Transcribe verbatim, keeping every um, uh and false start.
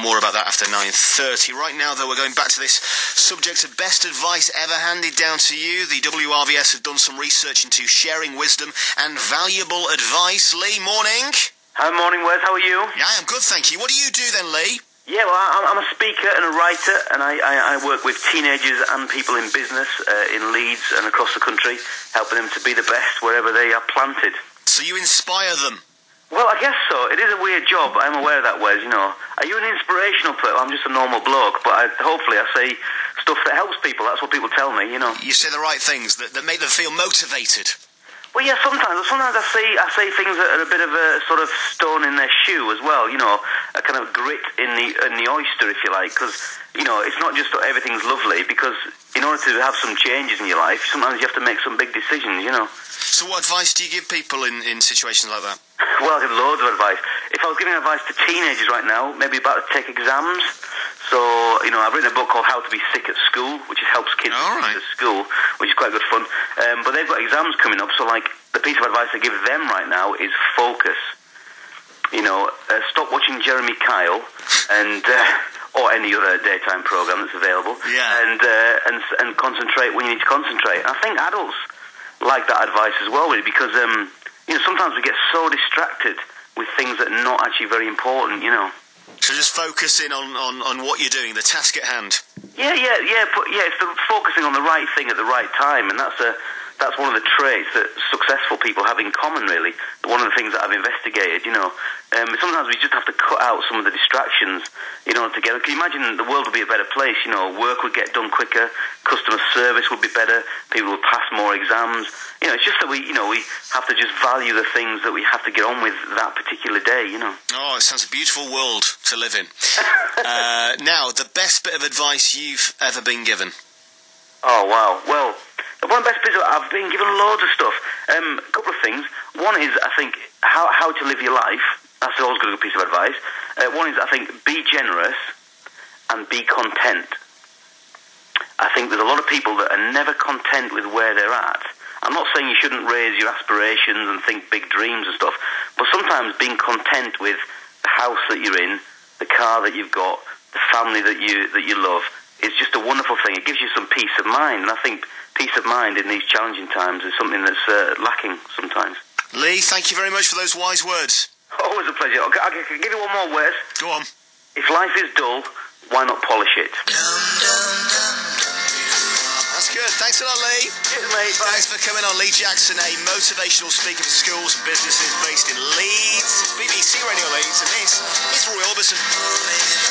more about that after nine thirty. Right now, though, we're going back to this subject of best advice ever handed down to you. The W R V S have done some research into sharing wisdom and valuable advice. Lee, morning. Hi, morning, Wes. How are you? Yeah, I am good, thank you. What do you do then, Lee? Yeah, well, I'm a speaker and a writer, and I, I, I work with teenagers and people in business uh, in Leeds and across the country, helping them to be the best wherever they are planted. So you inspire them? Well, I guess so. It is a weird job, but I'm aware of that, Wes, you know. Are you an inspirational person? I'm just a normal bloke, but I, hopefully I say stuff that helps people. That's what people tell me, you know. You say the right things that, that make them feel motivated. Well, yeah, sometimes. Sometimes I say I say things that are a bit of a sort of stone in their shoe as well. You know, a kind of grit in the in the oyster, if you like. Because you know, it's not just that everything's lovely. Because in order to have some changes in your life, sometimes you have to make some big decisions. You know. So, what advice do you give people in, in situations like that? Well, I give loads of advice. If I was giving advice to teenagers right now, maybe about to take exams. So, you know, I've written a book called How to Be Sick at School, which helps kids All right. at school, which is quite good fun. Um, but they've got exams coming up, so, like, the piece of advice I give them right now is focus. You know, uh, stop watching Jeremy Kyle and uh, or any other daytime program that's available, yeah. and, uh, and and concentrate when you need to concentrate. And I think adults like that advice as well, really, because um, you know, sometimes we get so distracted with things that are not actually very important. You know. So just focus in on, on, on what you're doing, the task at hand. Yeah, yeah, yeah, but yeah, it's the focusing on the right thing at the right time, and that's a that's one of the traits that successful people have in common, really. One of the things that I've investigated, you know. Um, sometimes we just have to cut out some of the distractions in order to get... Can you imagine the world would be a better place, you know, work would get done quicker, customer service would be better, people would pass more exams. You know, it's just that we, you know, we have to just value the things that we have to get on with that particular day, you know. Oh, it sounds a beautiful world to live in. uh, now, the best bit of advice you've ever been given? Oh, wow. Well... One best bit, I've been given loads of stuff. Um, a couple of things. One is, I think, how how to live your life. That's always a good piece of advice. Uh, one is, I think, be generous and be content. I think there's a lot of people that are never content with where they're at. I'm not saying you shouldn't raise your aspirations and think big dreams and stuff, but sometimes being content with the house that you're in, the car that you've got, the family that you that you love, is just a wonderful thing. It gives you some peace of mind, and I think peace of mind in these challenging times is something that's uh, lacking sometimes. Lee, thank you very much for those wise words. Always a pleasure. Okay, I can give you one more word. Go on. If life is dull, why not polish it? That's good. Thanks a lot, Lee. Cheers, mate. Bye. Thanks for coming on. Lee Jackson, a motivational speaker for schools and businesses based in Leeds. B B C Radio Leeds, and this is Roy Orbison.